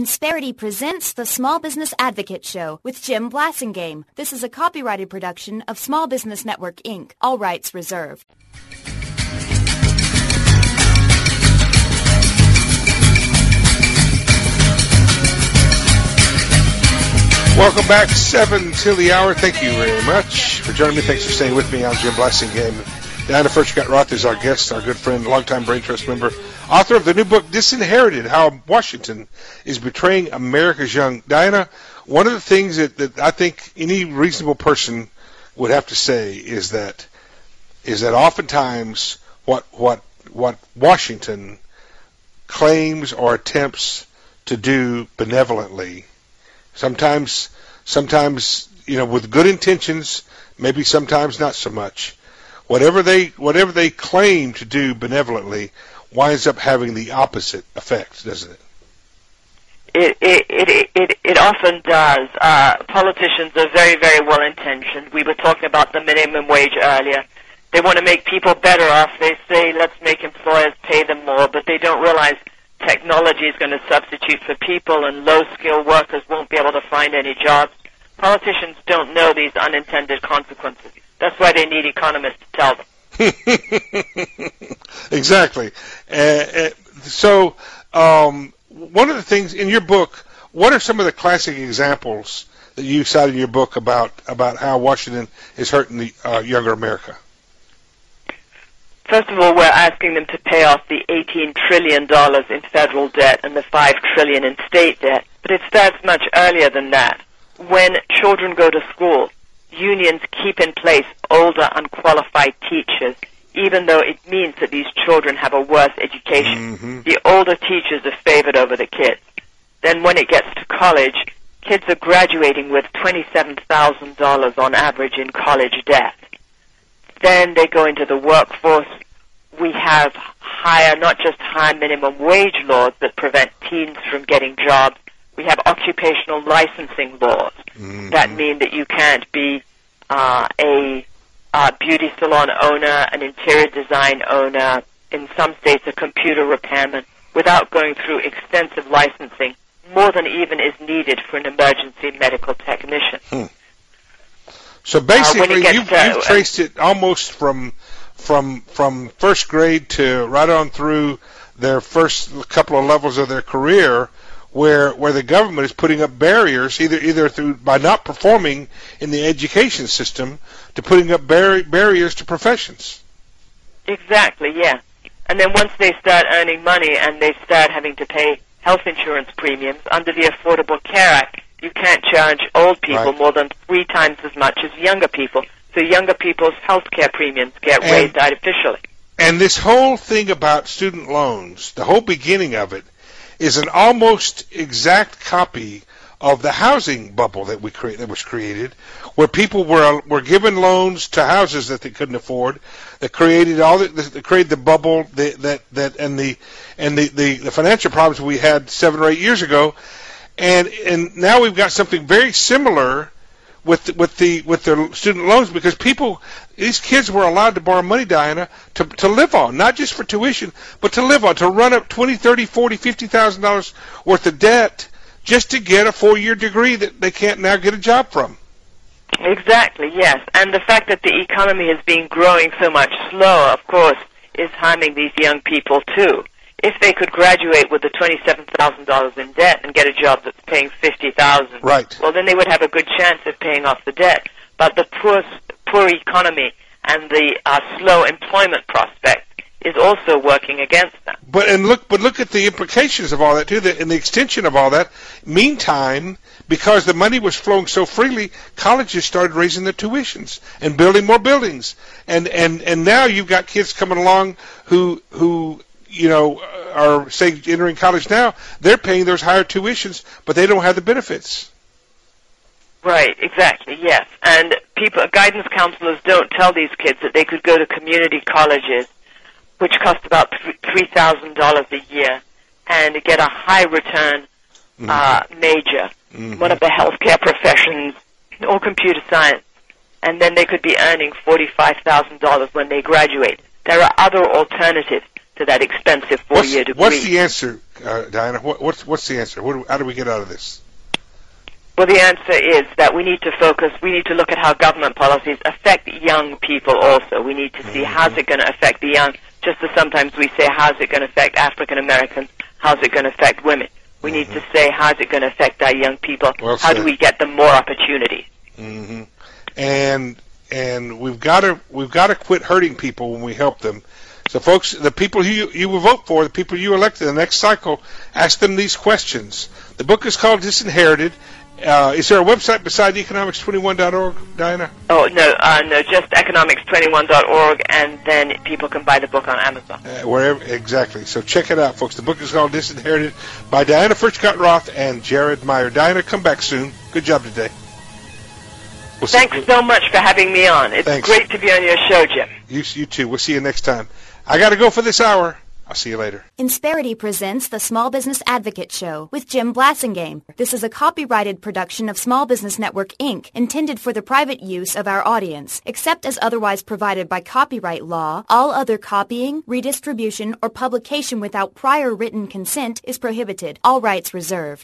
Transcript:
Insperity presents the Small Business Advocate Show with Jim Blasingame. This is a copyrighted production of Small Business Network, Inc., all rights reserved. Welcome back, 7 till the hour. Thank you very much for joining me. Thanks for staying with me. I'm Jim Blasingame. Diana Furchtgott-Roth is our guest, our good friend, longtime Brain Trust member, author of the new book, Disinherited, How Washington is Betraying America's Young. Diana, one of the things that I think any reasonable person would have to say is that oftentimes what Washington claims or attempts to do benevolently, sometimes with good intentions, maybe sometimes not so much. Whatever they claim to do benevolently winds up having the opposite effect, doesn't it? It often does. Politicians are very, very well intentioned. We were talking about the minimum wage earlier. They want to make people better off. They say, let's make employers pay them more, but they don't realize technology is going to substitute for people, and low-skilled workers won't be able to find any jobs. Politicians don't know these unintended consequences. That's why they need economists to tell them. Exactly. So one of the things in your book, what are some of the classic examples that you cite in your book about how Washington is hurting the younger America? First of all, we're asking them to pay off the $18 trillion in federal debt and the $5 trillion in state debt. But it starts much earlier than that. When children go to school, unions keep in place older, unqualified teachers, even though it means that these children have a worse education. Mm-hmm. The older teachers are favored over the kids. Then when it gets to college, kids are graduating with $27,000 on average in college debt. Then they go into the workforce. We have not just high minimum wage laws that prevent teens from getting jobs. We have occupational licensing laws that mean that you can't be a beauty salon owner, an interior design owner, in some states a computer repairman, without going through extensive licensing, more than even is needed for an emergency medical technician. So basically, you've traced it almost from first grade to right on through their first couple of levels of their career, where the government is putting up barriers, either through by not performing in the education system, to putting up barriers to professions. Exactly, yeah. And then once they start earning money and they start having to pay health insurance premiums under the Affordable Care Act, you can't charge old people more than 3 times as much as younger people. So younger people's health care premiums get raised artificially. And this whole thing about student loans, the whole beginning of it, is an almost exact copy of the housing bubble that was created, where people were given loans to houses that they couldn't afford, that created the bubble and the financial problems we had 7 or 8 years ago. And now we've got something very similar with the student loans, because these kids were allowed to borrow money, Diana, to live on, not just for tuition, but to live on, to run up $20, $30, $40, $50,000 worth of debt just to get a 4-year degree that they can't now get a job from. Exactly, yes. And the fact that the economy has been growing so much slower, of course, is harming these young people too. If they could graduate with the $27,000 in debt and get a job that's paying $50,000, well, then they would have a good chance of paying off the debt. But the poor economy and the slow employment prospect is also working against them. But look at the implications of all that too, and the extension of all that. Meantime, because the money was flowing so freely, colleges started raising their tuitions and building more buildings, and now you've got kids coming along who are, say, entering college now. They're paying those higher tuitions, but they don't have the benefits. Right, exactly, yes. And guidance counselors don't tell these kids that they could go to community colleges, which cost about $3,000 a year, and get a high return major, one of the healthcare professions, or computer science, and then they could be earning $45,000 when they graduate. There are other alternatives. to that expensive four-year degree. What's the answer, Diana? What's the answer? How do we get out of this? Well, the answer is that we need to focus, we need to look at how government policies affect young people also. We need to see how's it going to affect the young, just as sometimes we say how's it going to affect African Americans, how's it going to affect women. We need to say how's it going to affect our young people, how do we get them more opportunities. And we've got to quit hurting people when we help them. So, folks, the people you will vote for, the people you elected in the next cycle, ask them these questions. The book is called Disinherited. Is there a website beside economics21.org, Diana? Oh, no, just economics21.org, and then people can buy the book on Amazon. Wherever, exactly. So check it out, folks. The book is called Disinherited by Diana Furchtgott-Roth and Jared Meyer. Diana, come back soon. Good job today. Thanks so much for having me on. It's great to be on your show, Jim. You too. We'll see you next time. I got to go for this hour. I'll see you later. Insperity presents the Small Business Advocate Show with Jim Blasingame. This is a copyrighted production of Small Business Network, Inc., intended for the private use of our audience. Except as otherwise provided by copyright law, all other copying, redistribution, or publication without prior written consent is prohibited. All rights reserved.